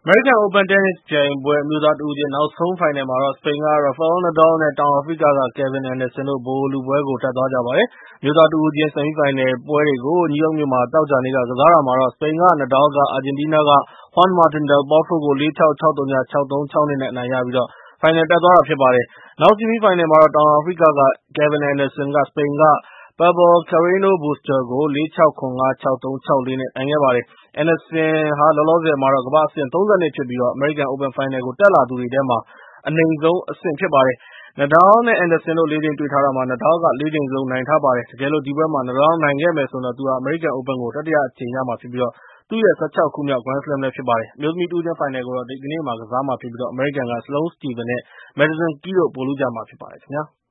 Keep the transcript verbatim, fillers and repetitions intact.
American Open တင်းနစ်ပြိုင်ပွဲ အမျိုးသားတဦးချင်းနောက်ဆုံးဖိုင်နယ်မှာတော့ စပိန်က Rafael Nadal နဲ့ တောင်အာဖရိကက Kevin Anderson တို့ ဗိုလ်လုပွဲကို တက်သွားကြပါတယ်။ အမျိုးသားတဦးချင်း ဆီမီးဖိုင်နယ်ပွဲတွေကို နယူးယောက်မြို့မှာ သောကြာနေ့က ကစားတာမှာတော့ စပိန်က Nadal က အာဂျင်တီးနားက Juan Martín del Potro ကို လေး-၆၊ ၆-ဝ၊ ၆-၃၊ ၆-၂ နဲ့ အနိုင်ရပြီး ဖိုင်နယ်တက်သွားတာဖြစ်ပါတယ်။ နောက်ဆီမီးဖိုင်နယ်မှာတော့ တောင်အာဖရိကက Kevin Anderson က စပိန်က Pablo Carreno Busta ကို လေး-၆၊ ၇-၅၊ ၆-၃၊ ၆-၄ နဲ့ နိုင်ခဲ့ပါတယ်။ Anderson ဟာ လောလောဆယ်မှာ ကမ္ဘာ့အဆင့် ၃၂ ဖြစ်ပြီး American Open ဖိုင်နယ်ကို တက်လာသူတွေထဲမှာ အနိမ့်ဆုံးအဆင့်ဖြစ်ပါတယ်။ Nadal နဲ့ Anderson တို့ လေးကြိမ်တွေ့ထားတာမှာ Nadal က လေးကြိမ်စလုံးနိုင်ထားပါတယ်။ တကယ်လို့ ဒီပွဲမှာ Nadal နိုင်ခဲ့မယ်ဆိုရင်တော့ သူဟာ American Open ကို တတိယအကြိမ်ရမှာဖြစ်ပြီး သူ့ရဲ့ ၁၆ ခုမြောက် Grand Slam လည်းဖြစ်ပါတယ်။ အမျိုးသမီးတဦးချင်းဖိုင်နယ်ကိုတော့ ဒီကနေ့ ကစားမှာဖြစ်ပြီး အမေရိကန်က Sloane Stephens နဲ့ Madison Keys တို့ ဗိုလ်လုကြမှာဖြစ်ပါတယ်ခင်ဗျာ။